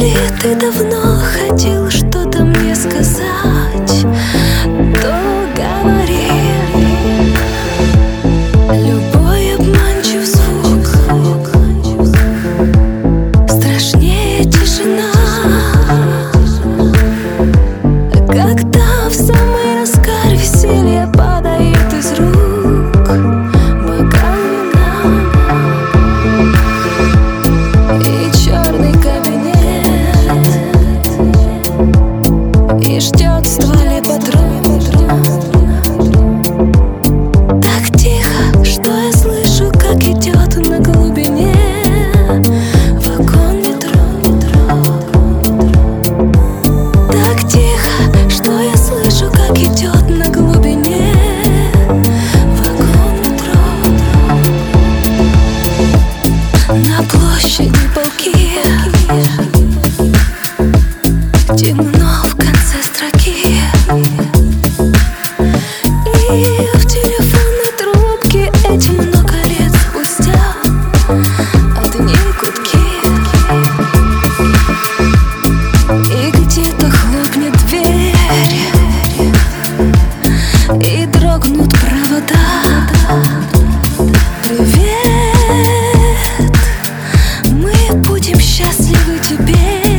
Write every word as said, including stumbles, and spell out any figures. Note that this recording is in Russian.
Если ты давно хотел что-то мне сказать, то говори. Любой обманчив звук страшнее тишина, когда в самый разгар веселья падает из рук бокал вина. И черный кабинет, и ждет в стволе патрон. Так тихо, что я слышу, как идет на глубине вагон метро. Так тихо, что я слышу, как идет на глубине вагон метро. На площади полки, темно в конце строки, и в телефонной трубке эти много лет спустя одни гудки. И где-то хлопнет дверь, и дрогнут провода. Привет, мы будем счастливы теперь.